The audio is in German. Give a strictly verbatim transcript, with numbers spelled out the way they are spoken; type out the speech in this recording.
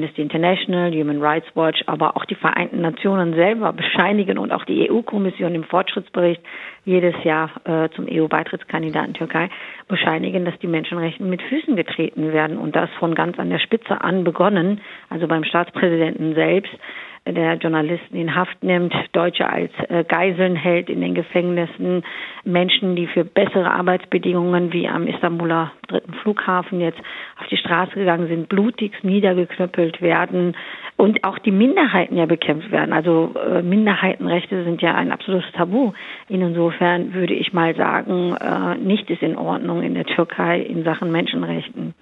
Amnesty International, Human Rights Watch, aber auch die Vereinten Nationen selber bescheinigen und auch die E U-Kommission im Fortschrittsbericht jedes Jahr äh, zum E U-Beitrittskandidaten Türkei bescheinigen, dass die Menschenrechte mit Füßen getreten werden und das von ganz an der Spitze an begonnen, also beim Staatspräsidenten selbst, der Journalisten in Haft nimmt, Deutsche als äh, Geiseln hält in den Gefängnissen, Menschen, die für bessere Arbeitsbedingungen wie am Istanbuler dritten Flughafen jetzt auf die Straße gegangen sind, blutigst niedergeknüppelt werden und auch die Minderheiten ja bekämpft werden. Also äh, Minderheitenrechte sind ja ein absolutes Tabu. Insofern würde ich mal sagen, äh, nichts ist in Ordnung in der Türkei in Sachen Menschenrechten.